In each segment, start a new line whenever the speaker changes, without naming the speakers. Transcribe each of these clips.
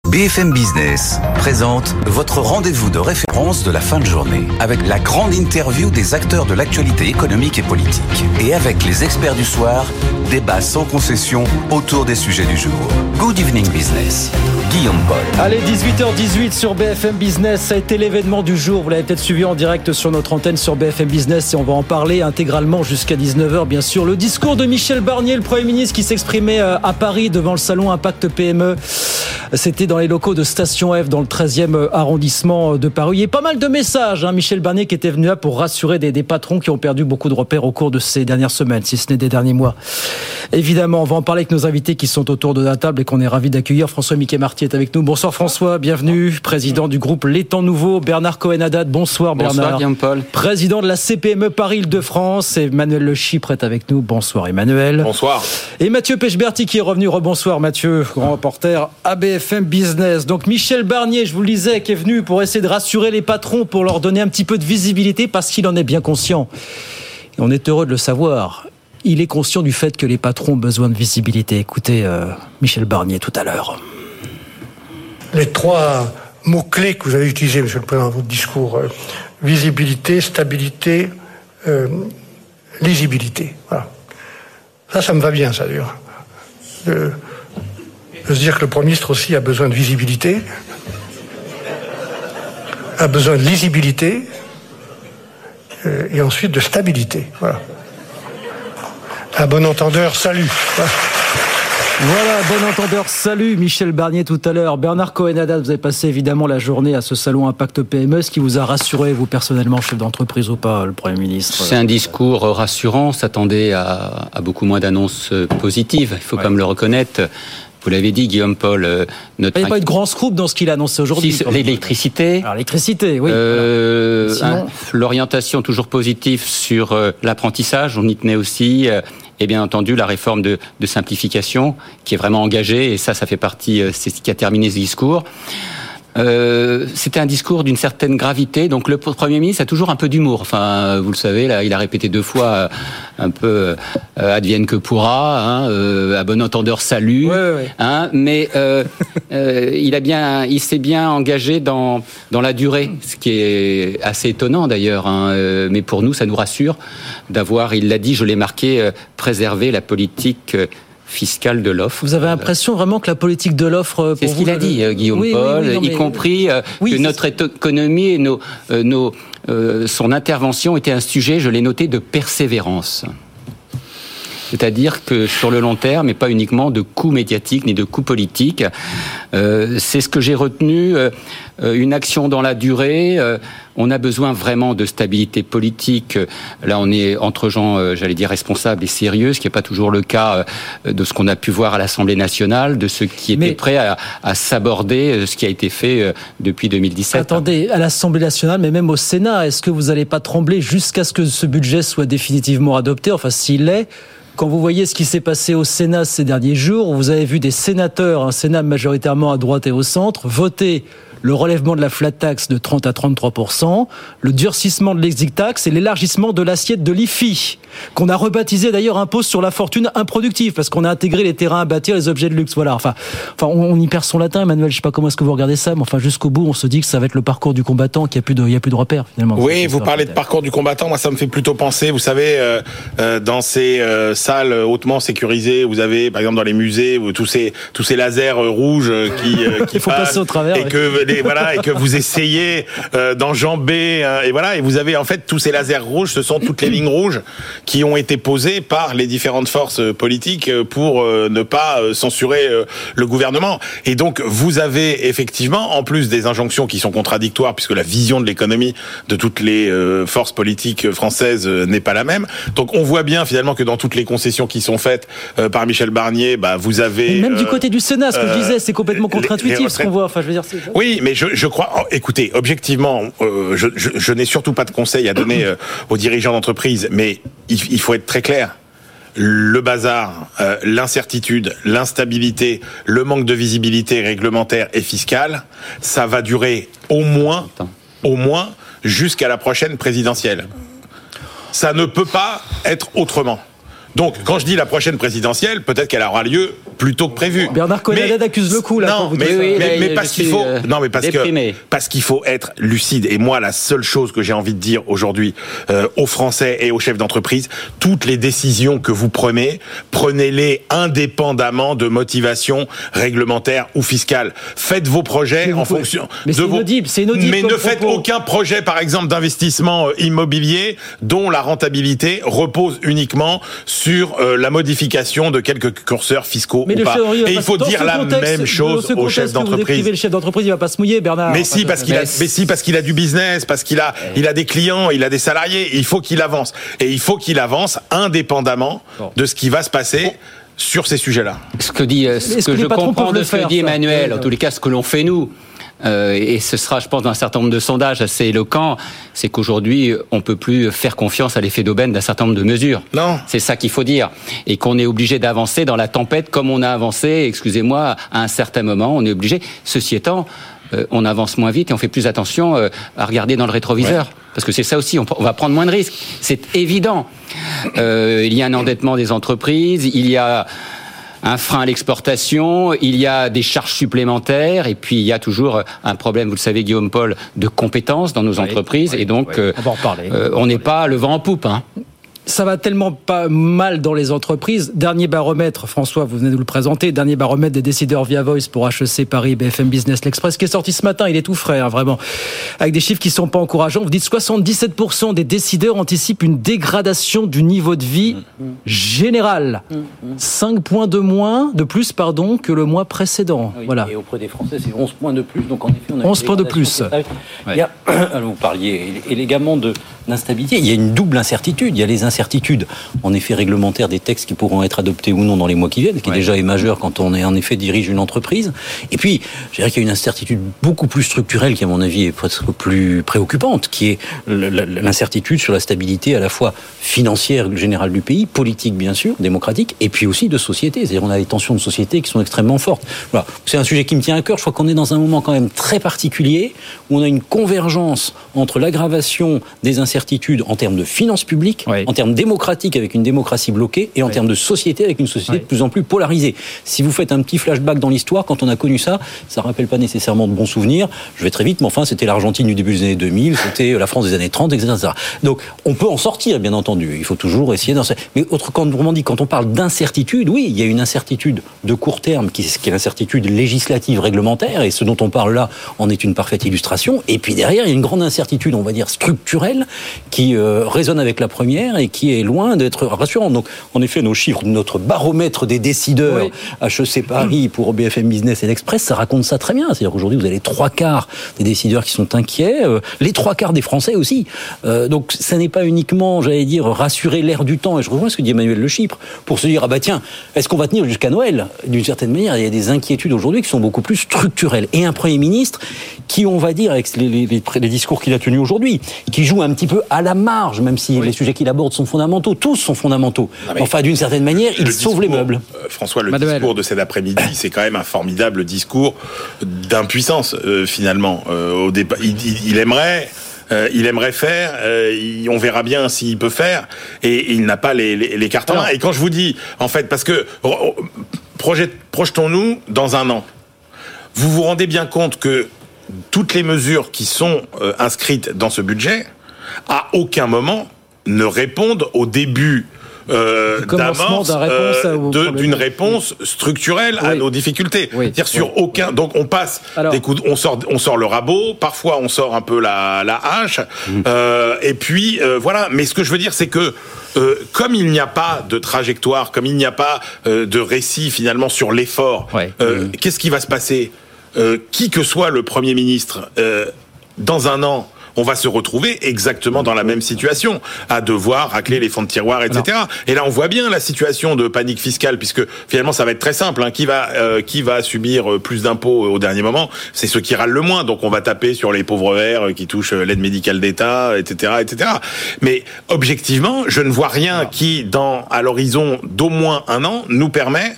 BFM Business présente votre rendez-vous de référence de la fin de journée avec la grande interview des acteurs de l'actualité économique et politique. Et avec les experts du soir, débat sans concession autour des sujets du jour. Good evening business. Guillaume Paul.
Allez, 18h18 sur BFM Business, ça a été l'événement du jour. Vous l'avez peut-être suivi en direct sur notre antenne sur BFM Business et on va en parler intégralement jusqu'à 19h bien sûr. Le discours de Michel Barnier, le Premier ministre qui s'exprimait à Paris devant le salon Impact PME. C'était dans les locaux de Station F dans le 13e arrondissement de Paris. Il y a pas mal de messages, Michel Barnier qui était venu là pour rassurer des patrons qui ont perdu beaucoup de repères au cours de ces dernières semaines, si ce n'est des derniers mois. Évidemment, on va en parler avec nos invités qui sont autour de la table et qu'on est ravis d'accueillir. François-Mickey Marty est avec nous. Bonsoir François, bienvenue. Président du groupe Les Temps Nouveaux. Bernard Cohen-Haddad, bonsoir Bernard.
Bonsoir Guillaume-Paul.
Président de la CPME Paris-Île-de-France. Emmanuel Le Chypre est avec nous. Bonsoir Emmanuel.
Bonsoir.
Et Mathieu Pechberti qui est revenu. Rebonsoir Mathieu, grand reporter à BFM Business. Donc Michel Barnier, je vous le disais, qui est venu pour essayer de rassurer les patrons, pour leur donner un petit peu de visibilité parce qu'il en est bien conscient. Et on est heureux de le savoir. Il est conscient du fait que les patrons ont besoin de visibilité. Écoutez Michel Barnier tout à l'heure.
Les trois mots-clés que vous avez utilisés, Monsieur le Président, dans votre discours, visibilité, stabilité, lisibilité. Voilà. Ça me va bien, ça, d'ailleurs. De se dire que le Premier ministre aussi a besoin de visibilité, a besoin de lisibilité, et ensuite de stabilité. Voilà. À bon entendeur, salut.
Voilà, bon entendeur, salut Michel Barnier tout à l'heure. Bernard Cohen-Haddad, vous avez passé évidemment la journée à ce salon Impact PME. Ce qui vous a rassuré, vous personnellement, chef d'entreprise ou pas, le Premier ministre?
C'est un discours rassurant, on s'attendait à beaucoup moins d'annonces positives, il faut quand même le reconnaître. Vous l'avez dit, Guillaume-Paul.
Il n'y a pas eu de grand scoop dans ce qu'il a annoncé aujourd'hui.
Si, l'électricité.
Alors, l'électricité, oui.
Sinon... L'orientation toujours positive sur l'apprentissage, on y tenait aussi. Et bien entendu, la réforme de simplification qui est vraiment engagée. Et ça fait partie, c'est ce qui a terminé ce discours. C'était un discours d'une certaine gravité. Donc le Premier ministre a toujours un peu d'humour. Enfin, vous le savez, là, il a répété 2 fois un peu advienne que pourra, à bon entendeur salut.
Ouais.
Mais il s'est bien engagé dans la durée, ce qui est assez étonnant d'ailleurs. Mais pour nous, ça nous rassure d'avoir, il l'a dit, je l'ai marqué, préservé la politique fiscale de l'offre.
Vous avez l'impression vraiment que la politique de l'offre...
C'est ce qu'il a dit, Guillaume-Paul, y compris que notre économie et son intervention était un sujet, je l'ai noté, de persévérance. C'est-à-dire que sur le long terme, et pas uniquement de coûts médiatiques ni de coûts politiques, c'est ce que j'ai retenu, une action dans la durée. On a besoin vraiment de stabilité politique. Là, on est entre gens, j'allais dire, responsables et sérieux, ce qui n'est pas toujours le cas de ce qu'on a pu voir à l'Assemblée nationale, de ceux qui étaient prêts à s'aborder ce qui a été fait depuis 2017.
Attendez, à l'Assemblée nationale, mais même au Sénat, est-ce que vous n'allez pas trembler jusqu'à ce que ce budget soit définitivement adopté? Enfin, s'il l'est, quand vous voyez ce qui s'est passé au Sénat ces derniers jours, où vous avez vu des sénateurs, un Sénat majoritairement à droite et au centre, voter le relèvement de la flat tax de 30 à 33%, le durcissement de l'exit tax et l'élargissement de l'assiette de l'IFI, qu'on a rebaptisé d'ailleurs impôt sur la fortune improductive, parce qu'on a intégré les terrains à bâtir, les objets de luxe. Voilà. Enfin, on y perd son latin, Emmanuel. Je sais pas comment est-ce que vous regardez ça, mais enfin, jusqu'au bout, on se dit que ça va être le parcours du combattant, qu'il n'y a plus de repères, finalement.
Oui, vous parlez de parcours du combattant. Moi, ça me fait plutôt penser, vous savez, dans ces salles hautement sécurisées, vous avez, par exemple, dans les musées, tous ces lasers rouges qui
faut passer au travers,
et que vous essayez d'enjamber, et vous avez en fait tous ces lasers rouges, ce sont toutes les lignes rouges qui ont été posées par les différentes forces politiques pour ne pas censurer le gouvernement. Et donc vous avez effectivement, en plus des injonctions qui sont contradictoires, puisque la vision de l'économie de toutes les forces politiques françaises n'est pas la même. Donc on voit bien finalement que dans toutes les concessions qui sont faites par Michel Barnier, vous avez...
Et même du côté du Sénat, ce que je disais, c'est complètement contre-intuitif ce qu'on voit. Enfin, je veux dire,
oui, mais je crois... écoutez, objectivement, je n'ai surtout pas de conseils à donner aux dirigeants d'entreprise, mais il faut être très clair. Le bazar, l'incertitude, l'instabilité, le manque de visibilité réglementaire et fiscale, ça va durer au moins jusqu'à la prochaine présidentielle. Ça ne peut pas être autrement. Donc, quand je dis la prochaine présidentielle, peut-être qu'elle aura lieu plus tôt que prévu.
Bernard Cohen accuse le coup là.
Non, mais parce qu'il faut, parce qu'il faut être lucide. Et moi, la seule chose que j'ai envie de dire aujourd'hui aux Français et aux chefs d'entreprise, toutes les décisions que vous prenez-les indépendamment de motivation réglementaire ou fiscale. Faites vos projets en fonction
de vos. C'est inaudible.
Mais ne faites aucun projet, par exemple, d'investissement immobilier dont la rentabilité repose uniquement sur la modification de quelques curseurs fiscaux ou pas. Et il faut dire la même chose aux chefs d'entreprise.
Le chef d'entreprise, il va pas se mouiller, Bernard.
Mais si, parce qu'il a du business, parce qu'il a des clients, il a des salariés. Il faut qu'il avance. Et il faut qu'il avance indépendamment de ce qui va se passer sur ces sujets-là.
Ce que je comprends de ce que dit Emmanuel, en tous les cas, ce que l'on fait nous, et ce sera, je pense, dans un certain nombre de sondages assez éloquents, c'est qu'aujourd'hui, on peut plus faire confiance à l'effet d'aubaine d'un certain nombre de mesures.
Non.
C'est ça qu'il faut dire. Et qu'on est obligé d'avancer dans la tempête comme on a avancé, excusez-moi, à un certain moment, on est obligé. Ceci étant, on avance moins vite et on fait plus attention à regarder dans le rétroviseur. Ouais. Parce que c'est ça aussi, on va prendre moins de risques. C'est évident. Il y a un endettement des entreprises, il y a un frein à l'exportation, il y a des charges supplémentaires, et puis il y a toujours un problème, vous le savez Guillaume Paul, de compétences dans nos entreprises, et donc
on va en reparler.
On n'est pas le vent en poupe. Hein.
Ça va tellement pas mal dans les entreprises. Dernier baromètre, François, vous venez de nous le présenter, dernier baromètre des décideurs via Voice pour HEC Paris, BFM Business, l'Express, qui est sorti ce matin, il est tout frais, vraiment, avec des chiffres qui sont pas encourageants. Vous dites 77% des décideurs anticipent une dégradation du niveau de vie général. 5 points de plus que le mois précédent.
Oui,
voilà.
Et auprès des Français, c'est 11 points de plus, donc en effet, on a
11 points de plus.
Il y a, vous parliez élégamment d'instabilité, il y a une double incertitude. Il y a les incertitudes, en effet, réglementaires des textes qui pourront être adoptés ou non dans les mois qui viennent, qui déjà est majeur quand on en effet dirige une entreprise. Et puis, je dirais qu'il y a une incertitude beaucoup plus structurelle qui, à mon avis, est presque plus préoccupante, qui est l'incertitude sur la stabilité à la fois financière générale du pays, politique bien sûr, démocratique, et puis aussi de société. C'est-à-dire on a des tensions de société qui sont extrêmement fortes. Voilà. C'est un sujet qui me tient à cœur. Je crois qu'on est dans un moment quand même très particulier où on a une convergence entre l'aggravation des incertitudes en termes de finances publiques, en termes démocratiques avec une démocratie bloquée et en termes de société avec une société de plus en plus polarisée. Si vous faites un petit flashback dans l'histoire, quand on a connu ça, ça rappelle pas nécessairement de bons souvenirs. Je vais très vite, mais enfin, c'était l'Argentine du début des années 2000, c'était la France des années 30, etc. Donc, on peut en sortir, bien entendu. Il faut toujours essayer d'en sortir. Mais autrement dit, quand on parle d'incertitude, oui, il y a une incertitude de court terme qui est l'incertitude législative réglementaire, et ce dont on parle là en est une parfaite illustration. Et puis derrière, il y a une grande incertitude, on va dire, structurelle, qui résonne avec la première et qui est loin d'être rassurante. Donc, en effet, nos chiffres, notre baromètre des décideurs, HEC Paris pour BFM Business et l'Express, ça raconte ça très bien. C'est-à-dire qu'aujourd'hui, vous avez les 3/4 des décideurs qui sont inquiets, les 3/4 des Français aussi. Donc, ça n'est pas uniquement, j'allais dire, rassurer l'air du temps, et je rejoins ce que dit Emmanuel Le Chypre, pour se dire, ah bah tiens, est-ce qu'on va tenir jusqu'à Noël ? D'une certaine manière, il y a des inquiétudes aujourd'hui qui sont beaucoup plus structurelles. Et un Premier ministre qui, on va dire, avec les discours qu'il a tenus aujourd'hui, qui joue un petit peu à la marge, même si les sujets qu'il aborde sont fondamentaux, tous sont fondamentaux. Enfin, d'une certaine manière, il sauve les meubles.
François, le discours de cet après-midi, c'est quand même un formidable discours d'impuissance, finalement. Au départ, il aimerait faire, on verra bien s'il peut faire, et il n'a pas les cartes en main. Et quand je vous dis, en fait, parce que projetons-nous dans un an. Vous vous rendez bien compte que toutes les mesures qui sont inscrites dans ce budget, à aucun moment, ne répondent au début d'amorce d'une réponse structurelle à nos difficultés. C'est-à-dire sur aucun. Donc on passe. On sort le rabot. Parfois on sort un peu la hache. Et puis voilà. Mais ce que je veux dire, c'est que comme il n'y a pas de trajectoire, comme il n'y a pas de récit finalement sur l'effort, qu'est-ce qui va se passer ? Qui que soit le Premier ministre, dans un an, on va se retrouver exactement dans la même situation, à devoir racler les fonds de tiroir, etc. Et là, on voit bien la situation de panique fiscale, puisque finalement, ça va être très simple. Qui va subir plus d'impôts au dernier moment ? C'est ceux qui râlent le moins. Donc, on va taper sur les pauvres verts qui touchent l'aide médicale d'État, etc., etc. Mais objectivement, je ne vois rien qui, à l'horizon d'au moins un an, nous permet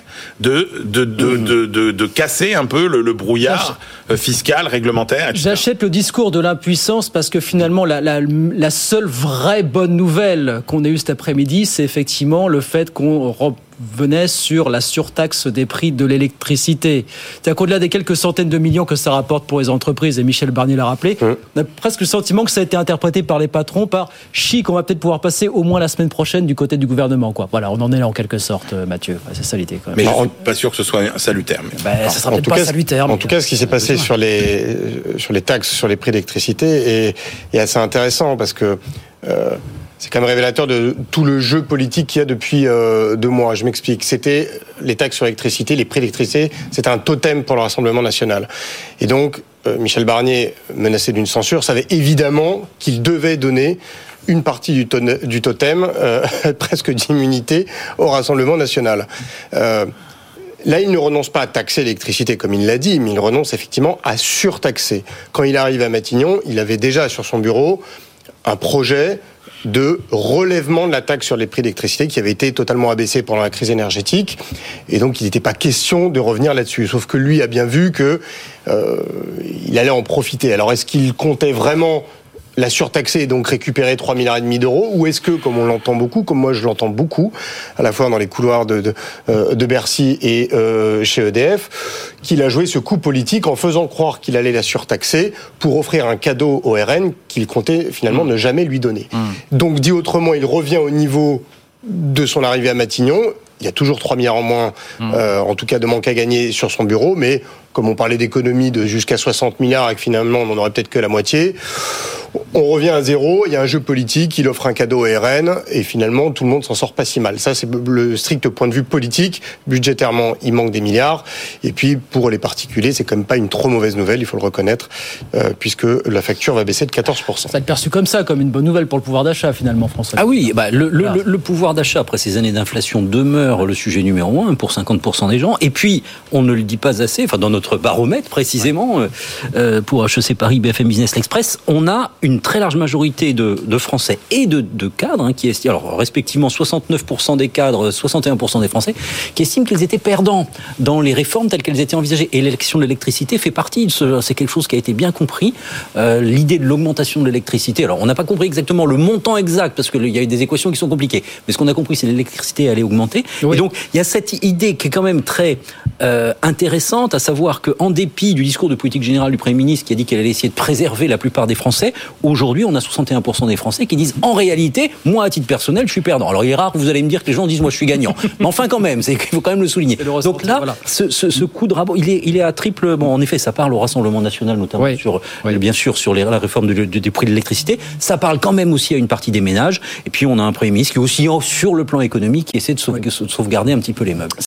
de casser un peu le brouillard fiscal, réglementaire, etc.
J'achète le discours de l'impuissance parce que finalement, la seule vraie bonne nouvelle qu'on ait eue cet après-midi, c'est effectivement le fait qu'on venait sur la surtaxe des prix de l'électricité. C'est-à-dire qu'au-delà des quelques centaines de millions que ça rapporte pour les entreprises, et Michel Barnier l'a rappelé, on a presque le sentiment que ça a été interprété par les patrons par chic, on va peut-être pouvoir passer au moins la semaine prochaine du côté du gouvernement, quoi. Voilà, on en est là en quelque sorte, Mathieu. C'est ça l'idée, quand même.
Mais je ne suis pas sûr que ce soit salutaire.
Ça sera peut-être pas salutaire.
En tout cas, ce qui s'est passé sur les taxes, sur les prix d'électricité est assez intéressant parce que c'est quand même révélateur de tout le jeu politique qu'il y a depuis 2 mois. Je m'explique. C'était les taxes sur l'électricité, les prix d'électricité, c'était un totem pour le Rassemblement national. Et donc, Michel Barnier, menacé d'une censure, savait évidemment qu'il devait donner une partie du totem, presque d'immunité, au Rassemblement national. Là, il ne renonce pas à taxer l'électricité, comme il l'a dit, mais il renonce effectivement à surtaxer. Quand il arrive à Matignon, il avait déjà sur son bureau un projet de relèvement de la taxe sur les prix d'électricité qui avait été totalement abaissé pendant la crise énergétique. Et donc, il n'était pas question de revenir là-dessus. Sauf que lui a bien vu que il allait en profiter. Alors, est-ce qu'il comptait vraiment la surtaxer et donc récupérer 3,5 milliards d'euros, ou est-ce que, comme on l'entend beaucoup, comme moi je l'entends beaucoup, à la fois dans les couloirs de Bercy et chez EDF, qu'il a joué ce coup politique en faisant croire qu'il allait la surtaxer pour offrir un cadeau au RN qu'il comptait finalement ne jamais lui donner. Donc, dit autrement, il revient au niveau de son arrivée à Matignon. Il y a toujours 3 milliards en moins, en tout cas de manque à gagner sur son bureau, mais comme on parlait d'économie de jusqu'à 60 milliards et que finalement on n'en aurait peut-être que la moitié, on revient à zéro, il y a un jeu politique, il offre un cadeau au RN, et finalement tout le monde s'en sort pas si mal. Ça, c'est le strict point de vue politique. Budgétairement, il manque des milliards, et puis pour les particuliers, c'est quand même pas une trop mauvaise nouvelle, il faut le reconnaître, puisque la facture va baisser de 14%. Ça
va être perçu comme ça, comme une bonne nouvelle pour le pouvoir d'achat finalement, François.
Ah oui, le pouvoir d'achat après ces années d'inflation demeure le sujet numéro 1 pour 50% des gens, et puis on ne le dit pas assez, enfin dans notre baromètre précisément, pour HEC Paris, BFM Business, L'Express, on a une très large majorité de Français et de cadres qui estiment, alors respectivement 69% des cadres, 61% des Français, qui estiment qu'ils étaient perdants dans les réformes telles qu'elles étaient envisagées. Et l'élection de l'électricité fait partie de ce, c'est quelque chose qui a été bien compris. L'idée de l'augmentation de l'électricité, alors on n'a pas compris exactement le montant exact parce qu'il y a eu des équations qui sont compliquées, mais ce qu'on a compris c'est que l'électricité allait augmenter. Oui. Et donc il y a cette idée qui est quand même très intéressante, à savoir qu'en dépit du discours de politique générale du Premier ministre qui a dit qu'elle allait essayer de préserver la plupart des Français, aujourd'hui on a 61% des Français qui disent en réalité, moi à titre personnel je suis perdant. Alors il est rare que vous allez me dire que les gens disent moi je suis gagnant, mais enfin quand même, il faut quand même le souligner. Donc là, voilà. ce coup de rabot, il est à triple. Bon, en effet, ça parle au Rassemblement national, notamment bien sûr sur la réforme des prix de l'électricité. Ça parle quand même aussi à une partie des ménages. Et puis on a un Premier ministre qui est aussi sur le plan économique qui essaie de sauvegarder un petit peu les meubles.